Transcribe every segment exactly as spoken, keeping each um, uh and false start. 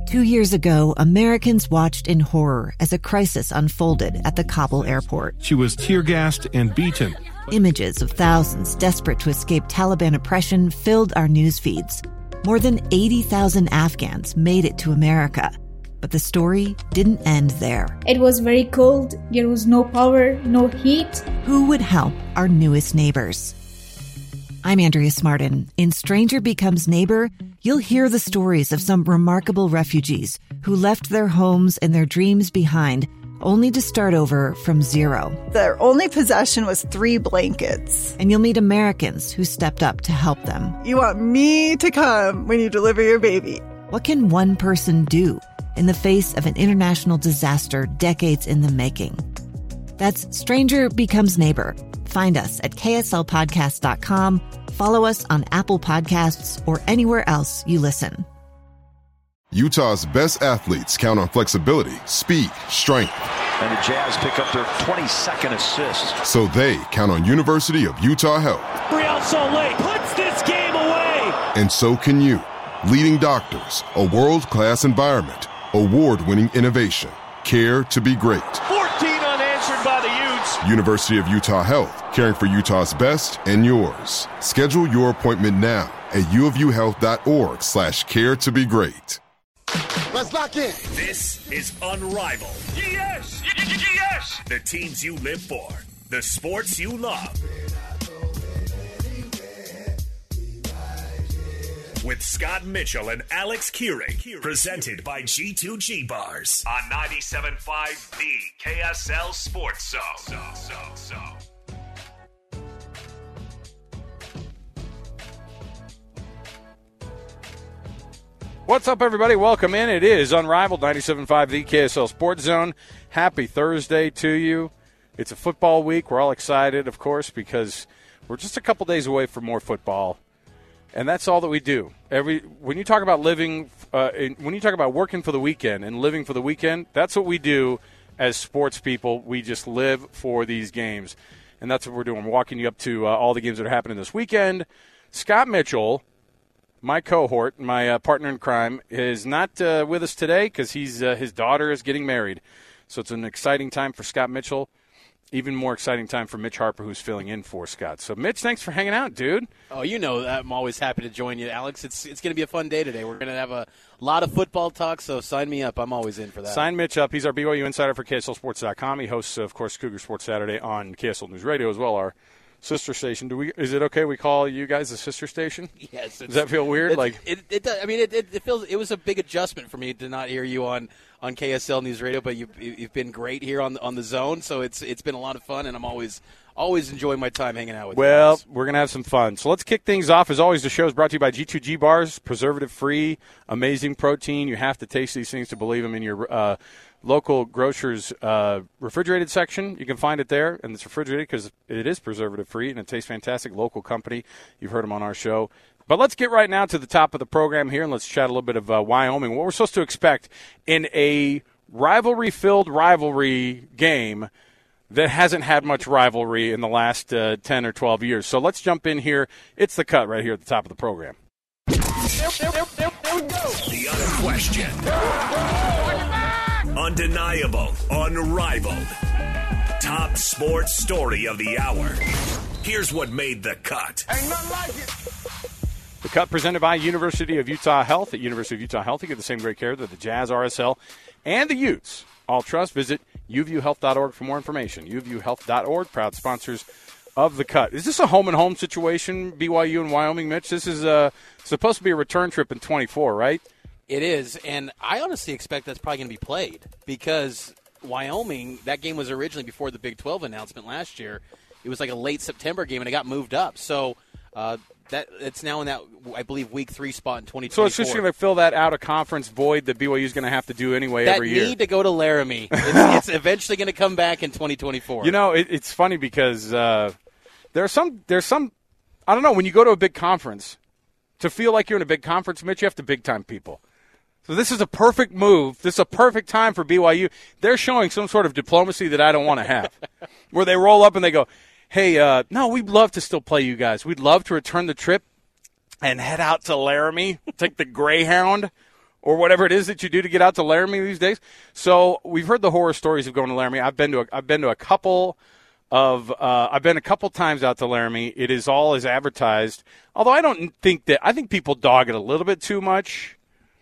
Two years ago, Americans watched in horror as a crisis unfolded at the Kabul airport. She was tear-gassed and beaten. Images of thousands desperate to escape Taliban oppression filled our news feeds. More than eighty thousand Afghans made it to America. But the story didn't end there. It was very cold. There was no power, no heat. Who would help our newest neighbors? I'm Andrea Smartin. In Stranger Becomes Neighbor, you'll hear the stories of some remarkable refugees who left their homes and their dreams behind, only to start over from zero. Their only possession was three blankets. And you'll meet Americans who stepped up to help them. You want me to come when you deliver your baby. What can one person do in the face of an international disaster decades in the making? That's Stranger Becomes Neighbor. Find us at K S L podcast dot com. Follow us on Apple Podcasts or anywhere else you listen. Utah's best athletes count on flexibility, speed, strength. And the Jazz pick up their twenty-second assist. So they count on University of Utah Health. Real Salt Lake puts this game away. And so can you. Leading doctors, a world-class environment, award-winning innovation, care to be great. fourteen unanswered by the Utes. University of Utah Health, caring for Utah's best and yours. Schedule your appointment now at uofuhealth.org slash care to be great. Let's lock in. This is Unrivaled. Yes! Yes! The teams you live for, the sports you love. With Scott Mitchell and Alex Keurig, presented by G two G Bars on ninety-seven point five The K S L Sports Zone. So, so, so. What's up, everybody? Welcome in. It is Unrivaled, ninety-seven point five The K S L Sports Zone. Happy Thursday to you. It's a football week. We're all excited, of course, because we're just a couple days away from more football. And that's all that we do. Every when you talk about living, uh, in, when you talk about working for the weekend and living for the weekend, that's what we do as sports people. We just live for these games, and that's what we're doing. We're walking you up to uh, all the games that are happening this weekend. Scott Mitchell, my cohort, my uh, partner in crime, is not uh, with us today because he's uh, his daughter is getting married. So it's an exciting time for Scott Mitchell. Even more exciting time for Mitch Harper, who's filling in for Scott. So, Mitch, thanks for hanging out, dude. Oh, you know I'm always happy to join you, Alex. It's it's going to be a fun day today. We're going to have a lot of football talk, so sign me up. I'm always in for that. Sign Mitch up. He's our B Y U insider for K S L Sports dot com. He hosts, of course, Cougar Sports Saturday on K S L News Radio as well, our sister station. Do we? Is it okay we call you guys a sister station? Yes. Does that feel weird? Like it, it does. I mean, it, it, it feels. It was a big adjustment for me to not hear you on, on K S L News Radio, but you've you've been great here on the, on the zone. So it's it's been a lot of fun, and I'm always always enjoying my time hanging out with well, you. Well, we're gonna have some fun. So let's kick things off. As always, the show is brought to you by G two G Bars, preservative free, amazing protein. You have to taste these things to believe them in your uh, local grocer's uh, refrigerated section. You can find it there, and it's refrigerated because it is preservative-free, and it tastes fantastic. Local company. You've heard them on our show. But let's get right now to the top of the program here, and let's chat a little bit of uh, Wyoming. What we're supposed to expect in a rivalry-filled rivalry game that hasn't had much rivalry in the last uh, ten or twelve years. So let's jump in here. It's The Cut right here at the top of the program. There, there, there, there we go. The unquestioned. Undeniable, unrivaled, top sports story of the hour. Here's what made the cut. Ain't nothing like it. The Cut presented by University of Utah Health. At University of Utah Health, you get the same great care that the Jazz, R S L, and the Utes all trust. Visit u v u health dot org for more information. u v u health dot org, proud sponsors of The Cut. Is this a home-and-home situation, B Y U and Wyoming, Mitch? This is uh, supposed to be a return trip in twenty-four, right? It is, and I honestly expect that's probably going to be played because Wyoming, that game was originally before the Big twelve announcement last year. It was like a late September game, and it got moved up. So uh, that it's now in that, I believe, week three spot in twenty twenty-four. So it's just going to fill that out-of-conference void that B Y U is going to have to do anyway that every year. That need to go to Laramie. It's, it's eventually going to come back in twenty twenty-four. You know, it, it's funny because uh, there's some, there's some, I don't know, when you go to a big conference, to feel like you're in a big conference, Mitch, you have to big-time people. So this is a perfect move. This is a perfect time for B Y U. They're showing some sort of diplomacy that I don't want to have, where they roll up and they go, hey, uh, no, we'd love to still play you guys. We'd love to return the trip and head out to Laramie, take the Greyhound, or whatever it is that you do to get out to Laramie these days. So we've heard the horror stories of going to Laramie. I've been to a, I've been to a couple of uh, I've been a couple times out to Laramie. It is all as advertised. Although I don't think that I think people dog it a little bit too much.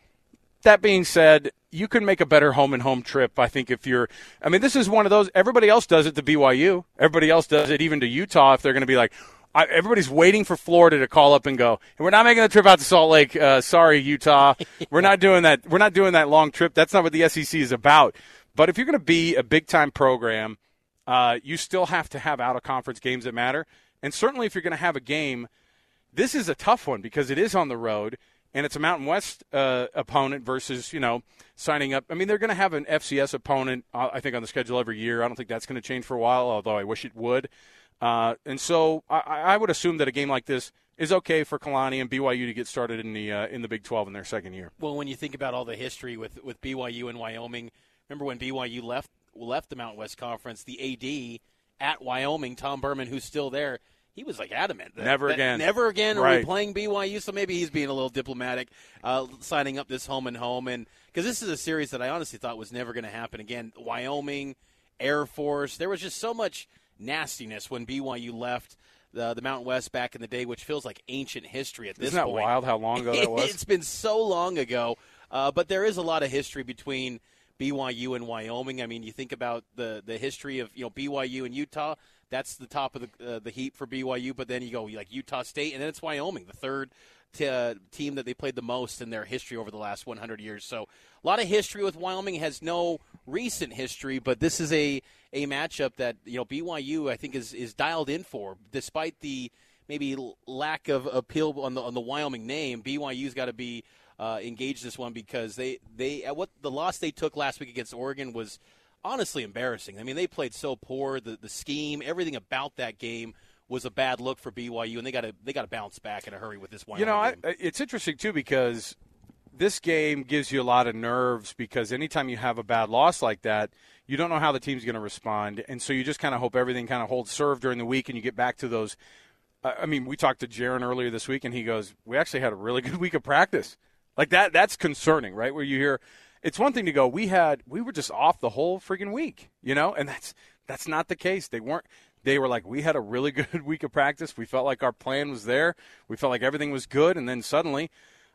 That being said, you can make a better home and home trip, I think, if you're – I mean, this is one of those – everybody else does it to B Y U. Everybody else does it even to Utah if they're going to be like I, – everybody's waiting for Florida to call up and go, we're not making the trip out to Salt Lake. Uh, sorry, Utah. We're not doing that. We're not doing that long trip. That's not what the S E C is about. But if you're going to be a big-time program, uh, you still have to have out-of-conference games that matter. And certainly if you're going to have a game, this is a tough one because it is on the road. And it's a Mountain West uh, opponent versus, you know, signing up. I mean, they're going to have an F C S opponent, uh, I think, on the schedule every year. I don't think that's going to change for a while, although I wish it would. Uh, and so I, I would assume that a game like this is okay for Kalani and B Y U to get started in the uh, in the Big twelve in their second year. Well, when you think about all the history with, with B Y U and Wyoming, remember when B Y U left left the Mountain West Conference, the A D at Wyoming, Tom Berman, who's still there, he was like adamant. That, never that again. Never again right. are we playing B Y U, so maybe he's being a little diplomatic, uh, signing up this home and home. And because this is a series that I honestly thought was never going to happen again. Wyoming, Air Force, there was just so much nastiness when B Y U left the, the Mountain West back in the day, which feels like ancient history at this Isn't that point. wild how long ago that was? It's been so long ago. Uh, but there is a lot of history between B Y U and Wyoming. I mean, you think about the, the history of, you know, B Y U and Utah. That's the top of the uh, the heap for B Y U, but then you go like Utah State, and then it's Wyoming, the third t- uh, team that they played the most in their history over the last one hundred years. So a lot of history with Wyoming. Has no recent history, but this is a, a matchup that, you know, B Y U I think is, is dialed in for, despite the maybe lack of appeal on the on the Wyoming name. B Y U's got to be uh, engaged in this one because they they at what the loss they took last week against Oregon was honestly embarrassing. I mean, they played so poor. The the scheme, everything about that game was a bad look for B Y U, and they got to they got to bounce back in a hurry with this Wyoming You know, game. I, it's interesting too because this game gives you a lot of nerves because anytime you have a bad loss like that, you don't know how the team's going to respond, and so you just kind of hope everything kind of holds serve during the week, and you get back to those. Uh, I mean, we talked to Jaron earlier this week, and he goes, "We actually had a really good week of practice." Like that, that's concerning, right? Where you hear. It's one thing to go, we had we were just off the whole friggin' week, you know, and that's that's not the case. They weren't. They were like, we had a really good week of practice. We felt like our plan was there. We felt like everything was good, and then suddenly,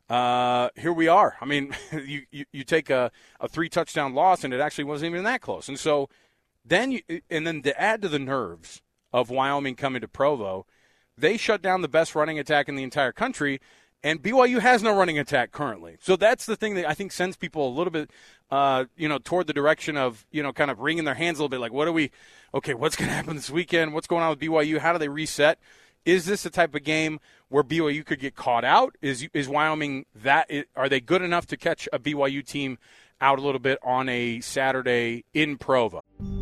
uh, here we are. I mean, you, you, you take a, a three touchdown loss, and it actually wasn't even that close. And so then you, and then to add to the nerves of Wyoming coming to Provo, they shut down the best running attack in the entire country. And B Y U has no running attack currently. So that's the thing that I think sends people a little bit, uh, you know, toward the direction of, you know, kind of wringing their hands a little bit. Like, what are we, okay, what's going to happen this weekend? What's going on with B Y U? How do they reset? Is this the type of game where B Y U could get caught out? Is is Wyoming that, are they good enough to catch a B Y U team out a little bit on a Saturday in Provo?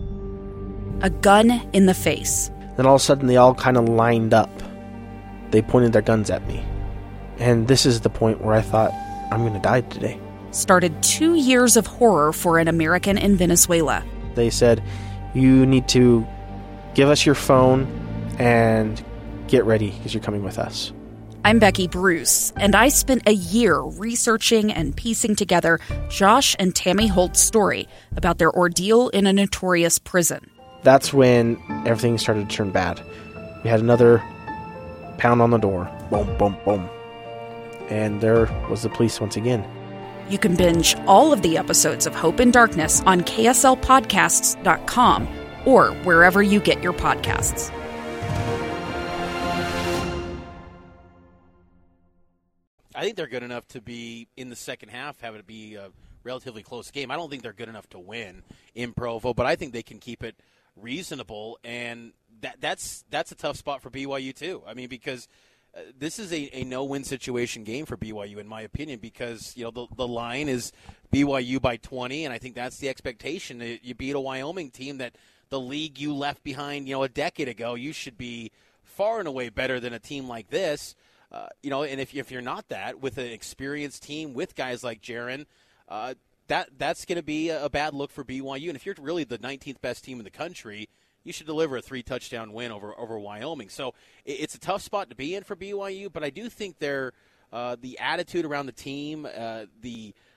A gun in the face. Then all of a sudden they all kind of lined up. They pointed their guns at me. And this is the point where I thought, I'm going to die today. Started two years of horror for an American in Venezuela. They said, you need to give us your phone and get ready because you're coming with us. I'm Becky Bruce, and I spent a year researching and piecing together Josh and Tammy Holt's story about their ordeal in a notorious prison. That's when everything started to turn bad. We had another pound on the door. Boom, boom, boom. And there was the police once again. You can binge all of the episodes of Hope and Darkness on K S L podcasts dot com or wherever you get your podcasts. I think they're good enough to be in the second half, have it be a relatively close game. I don't think they're good enough to win in Provo, but I think they can keep it reasonable, and that that's that's a tough spot for B Y U too. I mean, because uh, this is a, a no-win situation game for B Y U, in my opinion, because you know the the line is B Y U by twenty, and I think that's the expectation. You beat a Wyoming team that the league you left behind, you know, a decade ago. You should be far and away better than a team like this. Uh, you know, and if if you're not that, with an experienced team with guys like Jaron, uh, that that's going to be a, a bad look for B Y U. And if you're really the nineteenth best team in the country, you should deliver a three touchdown win over over Wyoming. So it, it's a tough spot to be in for B Y U, but I do think they're uh, the attitude around the team, uh, the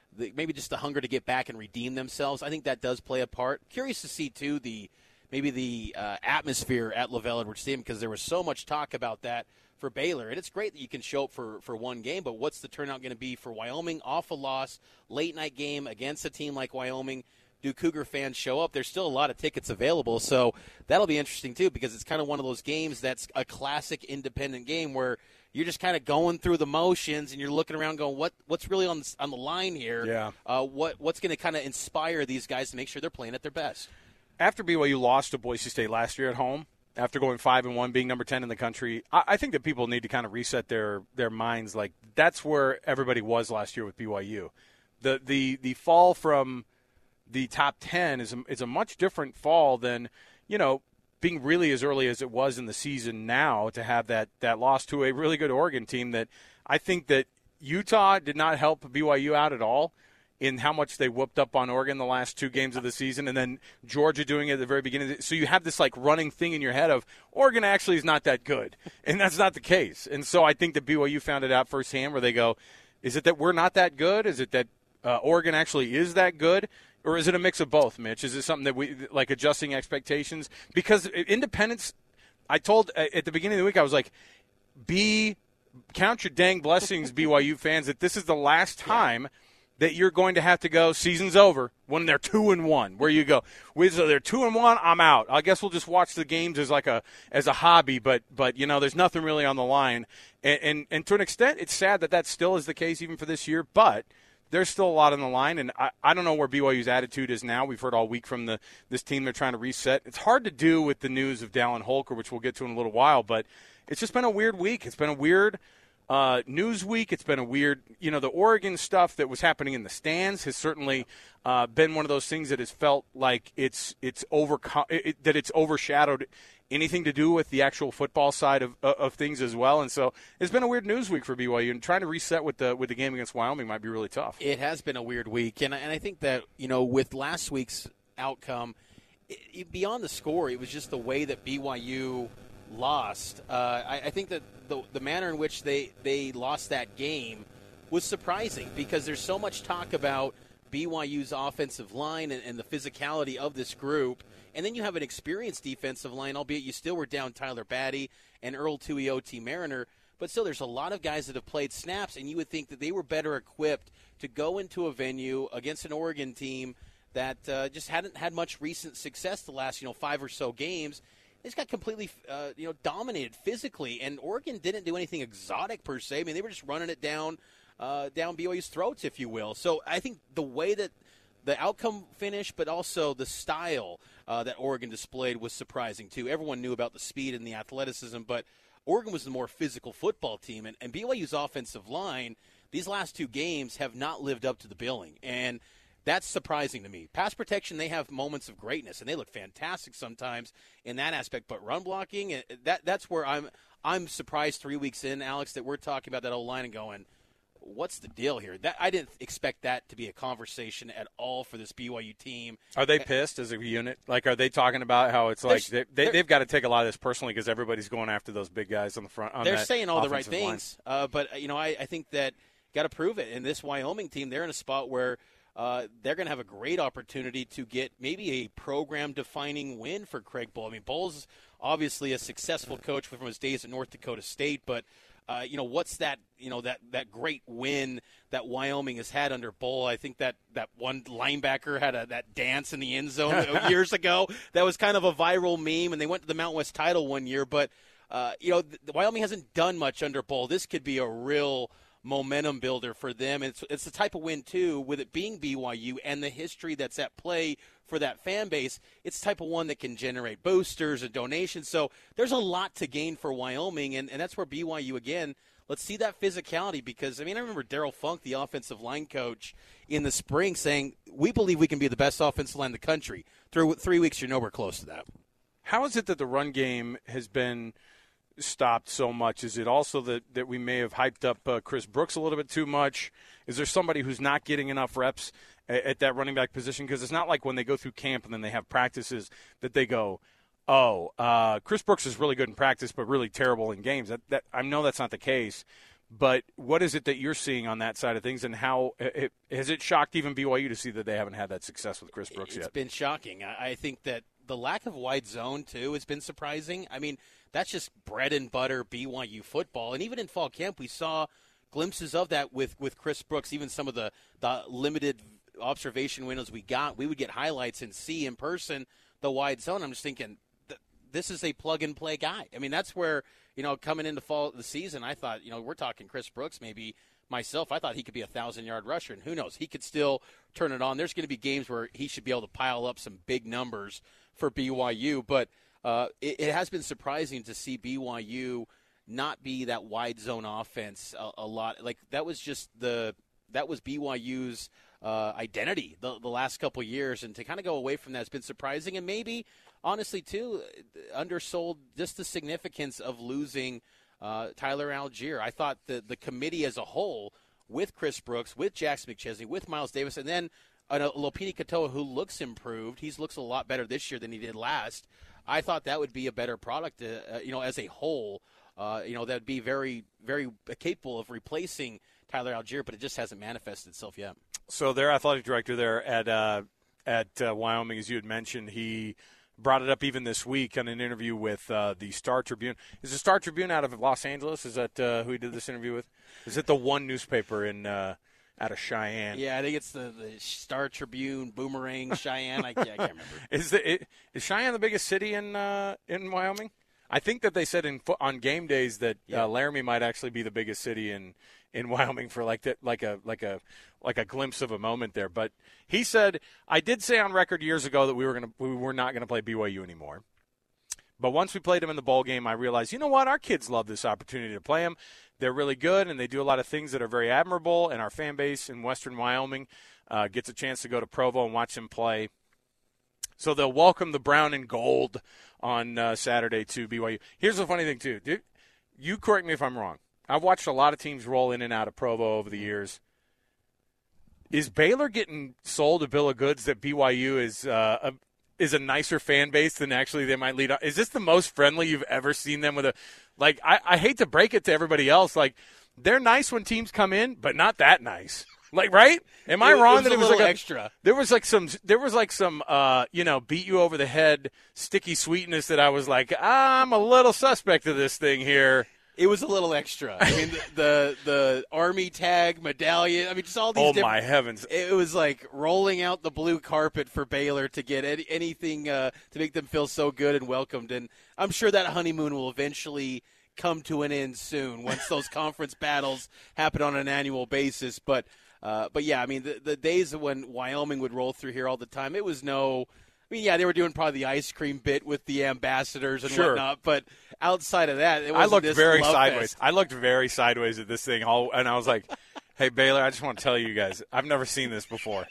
the, maybe just the hunger to get back and redeem themselves. I think that does play a part. Curious to see, too, the maybe the uh, atmosphere at LaVell Edwards Stadium, because there was so much talk about that for Baylor. And it's great that you can show up for, for one game, but what's the turnout going to be for Wyoming off a loss, late-night game against a team like Wyoming? Do Cougar fans show up? There's still a lot of tickets available, so that'll be interesting, too, because it's kind of one of those games that's a classic independent game where you're just kind of going through the motions and you're looking around going, what what's really on the, on the line here? Yeah. Uh, what What's going to kind of inspire these guys to make sure they're playing at their best? After B Y U lost to Boise State last year at home, after going five and one, being number ten in the country, I, I think that people need to kind of reset their, their minds. Like, that's where everybody was last year with B Y U. The the the fall from the top ten is a, is a much different fall than, you know, being really as early as it was in the season now to have that, that loss to a really good Oregon team that I think that Utah did not help B Y U out at all in how much they whooped up on Oregon the last two games of the season, and then Georgia doing it at the very beginning. So you have this, like, running thing in your head of Oregon actually is not that good, and that's not the case. And so I think that B Y U found it out firsthand where they go, is it that we're not that good? Is it that uh, Oregon actually is that good? Or is it a mix of both, Mitch? Is it something that we, like, adjusting expectations? Because independence, I told at the beginning of the week, I was like, be, count your dang blessings, B Y U fans, that this is the last time that you're going to have to go, season's over, when they're two and one, where you go, so they're two and one, I'm out. I guess we'll just watch the games as like a as a hobby, but but you know, there's nothing really on the line. And and, and to an extent, it's sad that that still is the case even for this year, but there's still a lot on the line, and I, I don't know where B Y U's attitude is now. We've heard all week from the this team they're trying to reset. It's hard to do with the news of Dallin Holker, which we'll get to in a little while, but it's just been a weird week. It's been a weird uh, news week. It's been a weird, you know, the Oregon stuff that was happening in the stands has certainly uh, been one of those things that has felt like it's it's over it, that it's overshadowed anything to do with the actual football side of of things as well. And so it's been a weird news week for B Y U, and trying to reset with the with the game against Wyoming might be really tough. It has been a weird week, and and I think that, you know, with last week's outcome, it, it, beyond the score, it was just the way that B Y U lost. Uh, I, I think that the the manner in which they, they lost that game was surprising, because there's so much talk about B Y U's offensive line and, and the physicality of this group. And then you have an experienced defensive line, albeit you still were down Tyler Batty and Earl Tuioti Mariner. But still, there's a lot of guys that have played snaps, and you would think that they were better equipped to go into a venue against an Oregon team that uh, just hadn't had much recent success the last, you know, five or so games. They just got completely, uh, you know, dominated physically, and Oregon didn't do anything exotic per se. I mean, they were just running it down, uh, down B Y U's throats, if you will. So I think the way that the outcome finished, but also the style uh, that Oregon displayed was surprising, too. Everyone knew about the speed and the athleticism, but Oregon was the more physical football team. And, and B Y U's offensive line, these last two games, have not lived up to the billing. And that's surprising to me. Pass protection, they have moments of greatness, and they look fantastic sometimes in that aspect. But run blocking, that that's where I'm I'm surprised three weeks in, Alex, that we're talking about that old line and going, what's the deal here? That I didn't expect that to be a conversation at all for this B Y U team. Are they pissed as a unit? Like, are they talking about how it's like they, they, they've got to take a lot of this personally because everybody's going after those big guys on the front? On they're that saying all the right line. things, uh, but, you know, I, I think that got to prove it. And this Wyoming team, they're in a spot where uh, they're going to have a great opportunity to get maybe a program-defining win for Craig Bohl. I mean, Bohl's obviously a successful coach from his days at North Dakota State, but Uh, you know, what's that, you know, that, that great win that Wyoming has had under Bohl? I think that, that one linebacker had a, that dance in the end zone years ago. That was kind of a viral meme, and they went to the Mountain West title one year. But, uh, you know, the, Wyoming hasn't done much under Bohl. This could be a real momentum builder for them. And it's, it's the type of win, too, with it being B Y U and the history that's at play for that fan base. It's the type of one that can generate boosters and donations. So there's a lot to gain for Wyoming, and, and that's where B Y U, again, let's see that physicality, because, I mean, I remember Darryl Funk, the offensive line coach, in the spring saying, we believe we can be the best offensive line in the country. Through three weeks, you're nowhere close to that. How is it that the run game has been stopped so much? Is it also that, that we may have hyped up uh, Chris Brooks a little bit too much? Is there somebody who's not getting enough reps at, at that running back position? Because it's not like when they go through camp and then they have practices that they go, oh, uh, Chris Brooks is really good in practice but really terrible in games. That, that I know that's not the case. But what is it that you're seeing on that side of things, and how it, has it shocked even B Y U to see that they haven't had that success with Chris Brooks it's yet? It's been shocking. I, I think that the lack of wide zone, too, has been surprising. I mean, that's just bread and butter B Y U football. And even in fall camp, we saw glimpses of that with, with Chris Brooks, even some of the, the limited observation windows we got. We would get highlights and see in person the wide zone. I'm just thinking, th- this is a plug-and-play guy. I mean, that's where, you know, coming into fall the season, I thought, you know, we're talking Chris Brooks, maybe myself, I thought he could be a thousand-yard rusher, and who knows, he could still turn it on. There's going to be games where he should be able to pile up some big numbers for B Y U, but uh, it, it has been surprising to see B Y U not be that wide zone offense a, a lot. Like, that was just the that was B Y U's uh, identity the, the last couple years, and to kind of go away from that has been surprising, and maybe, honestly, too, undersold just the significance of losing uh, Tyler Algier. I thought the, the committee as a whole, with Chris Brooks, with Jackson McChesney, with Miles Davis, and then uh, Lopini Katoa, who looks improved. He looks a lot better this year than he did last. I thought that would be a better product, uh, you know, as a whole. Uh, you know, that would be very, very capable of replacing Tyler Algier, but it just hasn't manifested itself yet. So their athletic director there at uh, at uh, Wyoming, as you had mentioned, he brought it up even this week on an interview with uh, the Star Tribune. Is the Star Tribune out of Los Angeles? Is that uh, who he did this interview with? Is it the one newspaper in uh, out of Cheyenne? Yeah, I think it's the, the Star Tribune, Boomerang, Cheyenne. I, yeah, I can't remember. Is the it, is Cheyenne the biggest city in uh, in Wyoming? I think that they said in on game days that yeah. uh, Laramie might actually be the biggest city in, in Wyoming for like that like a like a like a glimpse of a moment there. But he said, I did say on record years ago that we were gonna we were not gonna play B Y U anymore. But once we played them in the bowl game, I realized, you know what, our kids love this opportunity to play them. They're really good, and they do a lot of things that are very admirable. And our fan base in Western Wyoming uh, gets a chance to go to Provo and watch them play. So they'll welcome the brown and gold on uh, Saturday to B Y U. Here's the funny thing, too. Dude, you correct me if I'm wrong. I've watched a lot of teams roll in and out of Provo over the years. Is Baylor getting sold a bill of goods that B Y U is uh, a, is a nicer fan base than actually they might lead on? Is this the most friendly you've ever seen them with a – like, I, I hate to break it to everybody else. Like, they're nice when teams come in, but not that nice. Like, right? Am I it, wrong it was that a it was little like a, extra? There was like some, there was like some, uh, you know, beat you over the head, sticky sweetness that I was like, I'm a little suspect of this thing here. It was a little extra. I mean, the, the the army tag medallion. I mean, just all these. Oh different, my heavens! It was like rolling out the blue carpet for Baylor to get any, anything uh, to make them feel so good and welcomed. And I'm sure that honeymoon will eventually come to an end soon once those conference battles happen on an annual basis. But uh, but yeah, I mean, the, the days when Wyoming would roll through here all the time, it was no. I mean, yeah, they were doing probably the ice cream bit with the ambassadors and sure. whatnot, but outside of that, it I wasn't looked this very love sideways. fest. I looked very sideways at this thing, all, and I was like, "Hey, Baylor, I just want to tell you guys, I've never seen this before.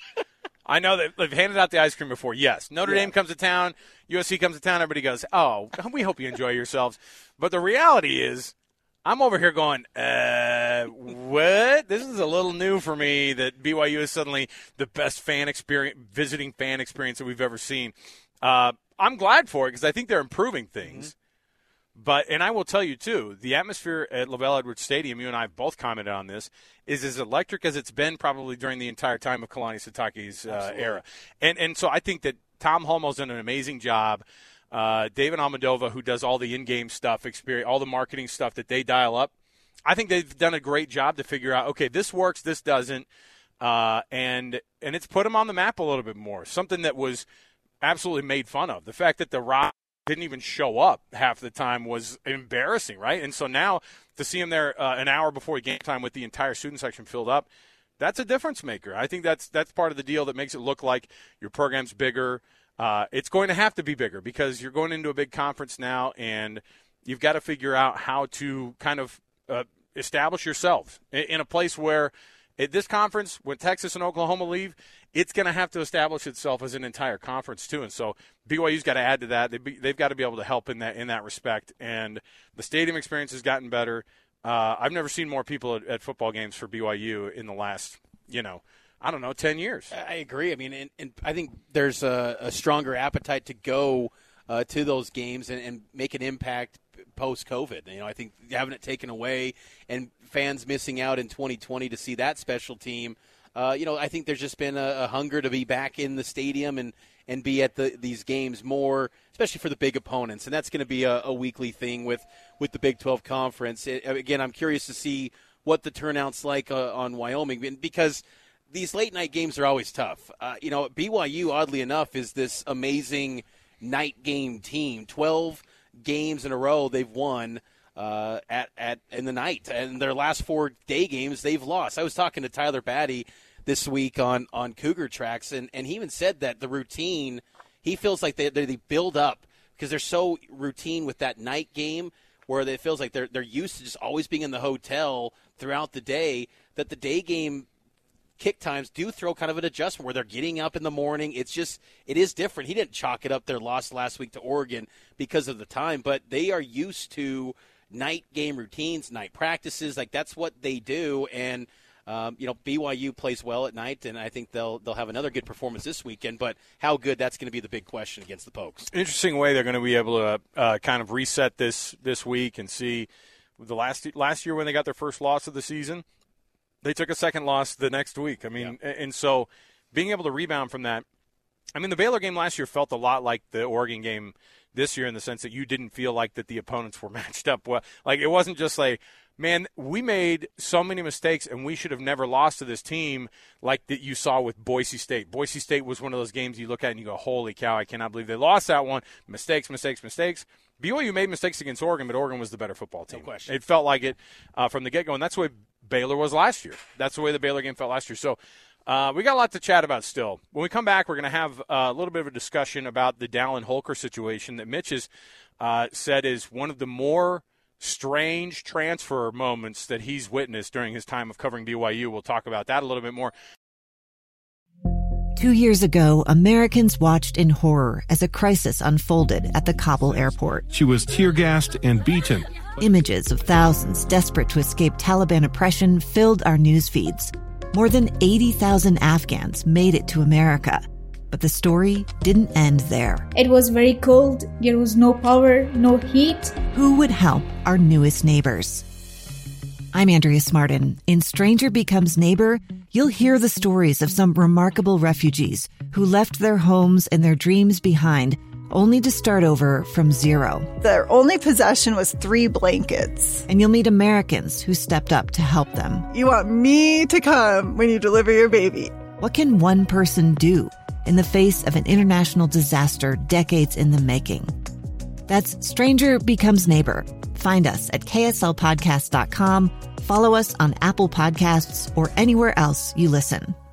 I know that they've handed out the ice cream before. Yes, Notre yeah. Dame comes to town, U S C comes to town. Everybody goes, oh, we hope you enjoy yourselves. But the reality is, I'm over here going, uh, what? This is a little new for me that B Y U is suddenly the best fan experience, visiting fan experience that we've ever seen. Uh, I'm glad for it because I think they're improving things. Mm-hmm. But, and I will tell you, too, the atmosphere at LaVell Edwards Stadium, you and I have both commented on this, is as electric as it's been probably during the entire time of Kalani Sitake's uh, era. And and so I think that Tom Holmoe's done an amazing job. Uh, David Almadova, who does all the in-game stuff, experience, all the marketing stuff that they dial up, I think they've done a great job to figure out, okay, this works, this doesn't, uh, and and it's put them on the map a little bit more, something that was absolutely made fun of. The fact that the Rock didn't even show up half the time was embarrassing, right? And so now to see him there uh, an hour before game time with the entire student section filled up, that's a difference maker. I think that's that's part of the deal that makes it look like your program's bigger. Uh, it's going to have to be bigger because you're going into a big conference now, and you've got to figure out how to kind of uh, establish yourselves in, in a place where at this conference, when Texas and Oklahoma leave, it's going to have to establish itself as an entire conference too. And so B Y U's got to add to that. They be, they've got to be able to help in that in that respect. And the stadium experience has gotten better. Uh, I've never seen more people at, at football games for B Y U in the last, you know, I don't know, ten years. I agree. I mean, and, and I think there's a, a stronger appetite to go uh, to those games and, and make an impact post-COVID. You know, I think having it taken away and fans missing out in twenty twenty to see that special team, uh, you know, I think there's just been a, a hunger to be back in the stadium and, and be at the, these games more, especially for the big opponents. And that's going to be a, a weekly thing with, with the Big twelve Conference. It, again, I'm curious to see what the turnout's like uh, on Wyoming, because these late-night games are always tough. Uh, you know, B Y U, oddly enough, is this amazing night game team. twelve games in a row they've won uh, at, at in the night. And their last four day games they've lost. I was talking to Tyler Batty this week on, on Cougar Tracks, and, and he even said that the routine, he feels like they, they build up because they're so routine with that night game where it feels like they're, they're used to just always being in the hotel throughout the day, that the day game kick times do throw kind of an adjustment where they're getting up in the morning. It's just, it is different. He didn't chalk it up their loss last week to Oregon because of the time, but they are used to night game routines, night practices. Like, that's what they do. And, um, you know, B Y U plays well at night, and I think they'll they'll have another good performance this weekend, but how good, that's going to be the big question against the Pokes. Interesting way they're going to be able to uh, kind of reset this this week and see the last last year when they got their first loss of the season, they took a second loss the next week. I mean, yeah. And so being able to rebound from that, I mean, the Baylor game last year felt a lot like the Oregon game this year in the sense that you didn't feel like that the opponents were matched up well. Like, it wasn't just like, man, we made so many mistakes and we should have never lost to this team like that you saw with Boise State. Boise State was one of those games you look at and you go, holy cow, I cannot believe they lost that one. Mistakes, mistakes, mistakes. B Y U made mistakes against Oregon, but Oregon was the better football team. No question. It felt like it uh, from the get-go, and that's the way Baylor was last year. That's the way the Baylor game felt last year. So uh, we got a lot to chat about still. When we come back, we're going to have uh, a little bit of a discussion about the Dallin Holker situation that Mitch has uh, said is one of the more strange transfer moments that he's witnessed during his time of covering B Y U. We'll talk about that a little bit more. Two years ago, Americans watched in horror as a crisis unfolded at the Kabul airport. She was tear-gassed and beaten. Images of thousands desperate to escape Taliban oppression filled our news feeds. More than eighty thousand Afghans made it to America. But the story didn't end there. It was very cold. There was no power, no heat. Who would help our newest neighbors? I'm Andrea Smartin. In Stranger Becomes Neighbor, you'll hear the stories of some remarkable refugees who left their homes and their dreams behind, only to start over from zero. Their only possession was three blankets. And you'll meet Americans who stepped up to help them. You want me to come when you deliver your baby. What can one person do in the face of an international disaster decades in the making? That's Stranger Becomes Neighbor. Find us at K S L podcast dot com. Follow us on Apple Podcasts or anywhere else you listen.